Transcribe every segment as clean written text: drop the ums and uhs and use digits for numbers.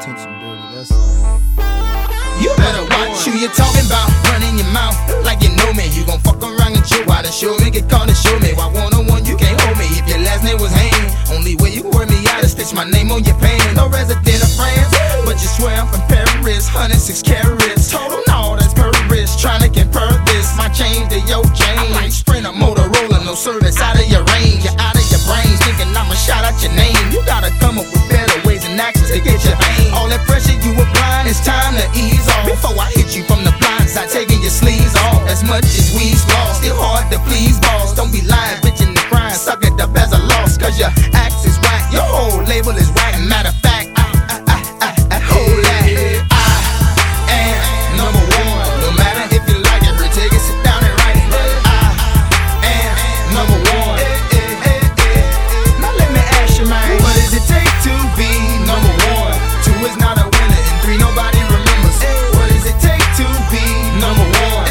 attention dirty, that's all. You better watch who you talking about, running your mouth like you know me. You gon' fuck around and chill while the show me, get caught and show me. Why one-on-one you can't hold me if your last name was Hain. Only way you wear me out is stitch my name on your pan. No resident of France, but you swear I'm from Paris. 106 carats, total no, that's Paris. Tryna compare this, my chain to your chain. I'm like Sprint or Motorola, no service out of your range. You're out of your brains, thinking I'ma shout out your name. You gotta come up with better ways and actions to get your vein. All that pressure you applying, it's time to ease off. Before I hit you from the blind side, taking your sleeves off. As much as we's lost, still hard to please boss. Don't be lying, bitchin' and crying, suck it up as a loss. Cause your axe is whack, your whole label is whack. Matter of fact, hold that. I am number one. No matter if you like it, take it, sit down and write it. I am number one. Now let me ask you, man, what does it take to be number one? 2 is not a winner, and 3 nobody remembers. What does it take to be number one?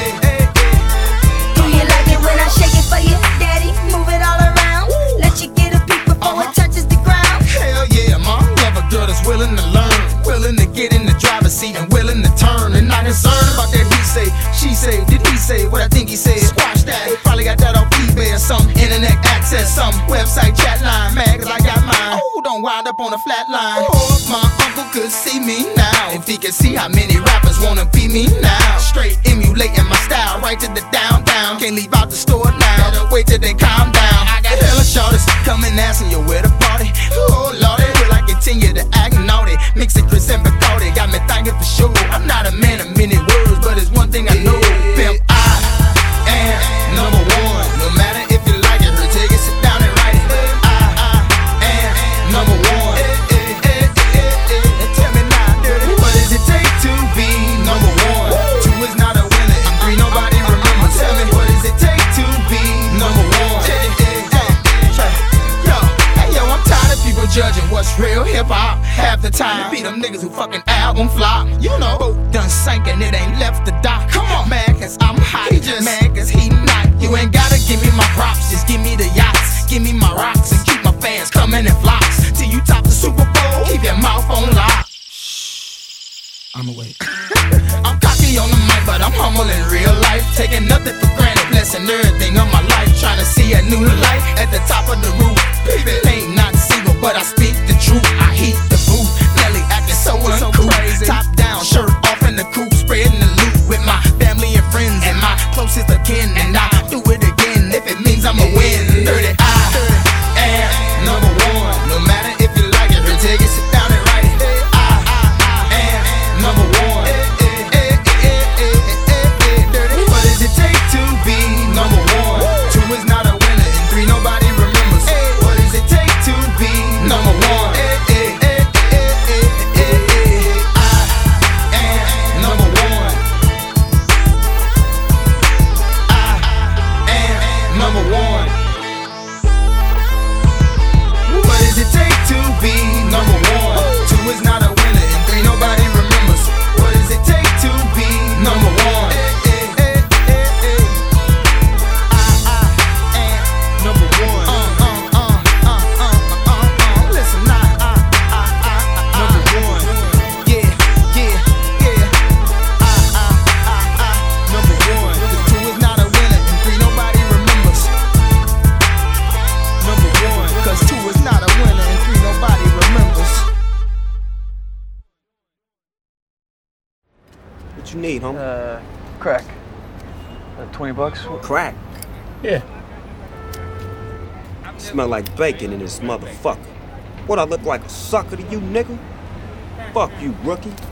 Do you like it when I shake it for you, daddy? Move it all around. Let you get a peek before it touches the ground. Hell yeah, mom, love a girl that's willing to learn, willing to get in the driver's seat and willing to turn. And not concerned about that he say, she say, did he say what I think he said? Squash that, he probably got that off eBay or some internet access, some website chat line, man, cause I got mine. Oh, don't wind up on a flat line. Oh, my uncle could see me now, if he could see how many rappers wanna be me now. Straight emulating my style, right to the downtown. Can't leave out the store now, gotta wait till they calm down. I got hella shorties coming asking you where the party. Oh lordy, will I continue to act naughty? Mix it Chris and Bacardi, got me thinking for sure. I'm not a man of many words, but it's one thing I know. Pimp, I am number one. No matter if you like it or take it, sit down and write it. I am number one. Tell me now, dirty, what does it take to be number one? 2 is not a winner, and 3 nobody remembers. Tell me, what does it take to be number one? Yo, I'm tired of people judging what's real hip-hop. Half the time, be them niggas who fucking album flop. You know, boat done sank and it ain't left the dock. Come on, man, cause I'm hot. He just mad cause he not. You ain't gotta give me my props, just give me the yachts. Give me my rocks and keep my fans coming in flocks. Till you top the Super Bowl, keep your mouth on lock. I'ma wait. I'm cocky on the mic, but I'm humble in real life. Taking nothing for granted, blessing everything of my life. Trying to see a new light at the top of the roof. Baby, ain't not single, but I speak the truth. I heat the booth, Nelly acting so uncool. Top down, shirt off in the coupe, spreading the loot with my family and friends and my closest of kin. And I do it again if it means I'ma win. Dirty, I am number one. No matter if you like it or take it, sit down and write it. I am number one. Dirty, what does it take to be number one? 2 is not a winner, and 3 nobody remembers. What does it take to be number one? What you need, homie? Crack. $20? Crack? Yeah. Smell like bacon in this motherfucker. What, I look like a sucker to you, nigga? Fuck you, rookie.